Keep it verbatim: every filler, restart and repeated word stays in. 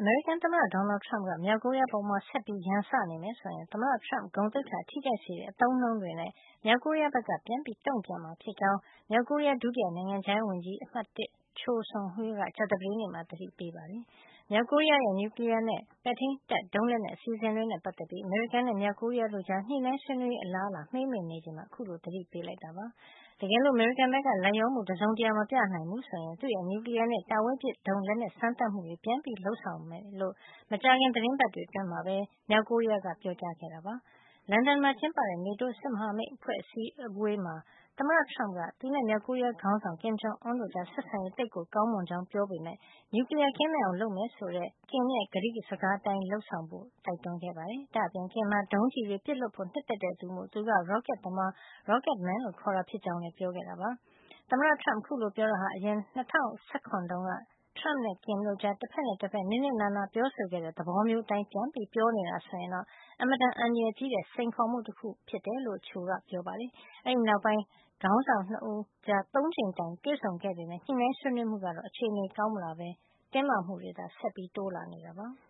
အမေရိကန်သမ္မတ Donald Trump က မြောက်ကိုရီးယားအပေါ် ဆက်ပြီးရန်စနေမယ်ဆိုရင် သမ္မတ Trump ဂုဏ်သိက္ခာထိခိုက်စေတဲ့ အသုံးအနှုန်းတွေနဲ့ မြောက်ကိုရီးယားဘက်က ပြန်ပြီးတုံ့ပြန်မှာ ဖြစ်ကြောင်း မြောက်ကိုရီးယား ဒုတိယနိုင်ငံခြားရေးဝန်ကြီး အမှတ် ၁ Choe Son Hui က ကြာသပတေးနေ့မှာ သတိပေးလိုက်ပါတယ်။ မြောက်ကိုရီးယားရဲ့ နျူကလီးယားနဲ့ ပဲ့ထိန်းတပ်ဒုံးလက်နက် အစီအစဉ်တွေနဲ့ ပတ်သက်ပြီး အမေရိကန်နဲ့ မြောက်ကိုရီးယားတို့ကြား ညှိနှိုင်းဆွေးနွေးရေး အလားအလာ မှေးမှိန်နေချိန်မှာ အခုလို သတိပေးလိုက်တာ ဖြစ်ပါတယ်။ တကယ်လို့ အမေရိကန်ဘက်က လိုက်လျောမှု တစုံတရာ မပြနိုင်ဘူးဆိုရင် သူ့ရဲ့ နျူကလီးယားနဲ့ တာဝေးပစ်ဒုံးလက်နက် စမ်းသပ်မှုတွေ ပြန်လုပ်ဆောင်မှာ ဖြစ်ကြောင်း မကြာခင် သီတင်းပတ်တွေ အတွင်းမှာပဲ မြောက်ကိုရီးယားက ပြောကြားခဲ့တာပါ။ လန်ဒန်မှာ ကျင်းပတဲ့ NATO စစ်မဟာမိတ်အဖွဲ့ အစည်းအဝေးမှာ သမ္မတ Trump က သူနဲ့ မြောက်ကိုရီးယားခေါင်းဆောင် Kim Jong Un တို့ကြား ဆက်ဆံရေး သိပ်ကိုကောင်းမွန်ကြောင်း ပြောပေမယ့် နျူကလီးယားကင်းမဲ့အောင် လုပ်မယ်ဆိုတဲ့ Kim ရဲ့ ကတိစကားအတိုင်း လုပ်ဆောင်ဖို့ တိုက်တွန်းခဲ့ပါတယ်။ ဒါ့အပြင် Kim ဟာ ဒုံးကျည်တွေ ပစ်လွှတ်ဖို့ နှစ်သက်တဲ့သူမို့ သူက ရော့ကက်သမား Rocket Man လို့ ခေါ်တာ ဖြစ်ကြောင်းလည်း ပြောခဲ့တာပါ။ သမ္မတ Trump အခုလို ပြောတာဟာ အရင် ၂၀၁၇ တုန်းက Trump နဲ့ Kim တို့ကြား တဖက်နဲ့တဖက် နးနးနာနာ ပြောဆိုခဲ့တဲ့ သဘောမျိုးအတိုင်း ပြန်ပြောနေတာ ဆိုရင်တော့ အင်မတန် အန္တရာယ်ကြီးတဲ့ စိန်ခေါ်မှု တခုဖြစ်ကြောင်း Choe ကပြောပါတယ်။ အဲဒီနောက်ပိုင်း ခေါင်းဆောင် ၂ ဦးကြား သုံးကြိမ်တိုင်တွေ့ဆုံခဲ့ပေမယ့် ညှိနှိုင်းဆွေးနွေးမှုကတော့ အခြေနေကောင်းမလာပဲ တင်းမာမှုတွေသာ ဆက်တိုးလာနေတာပါ။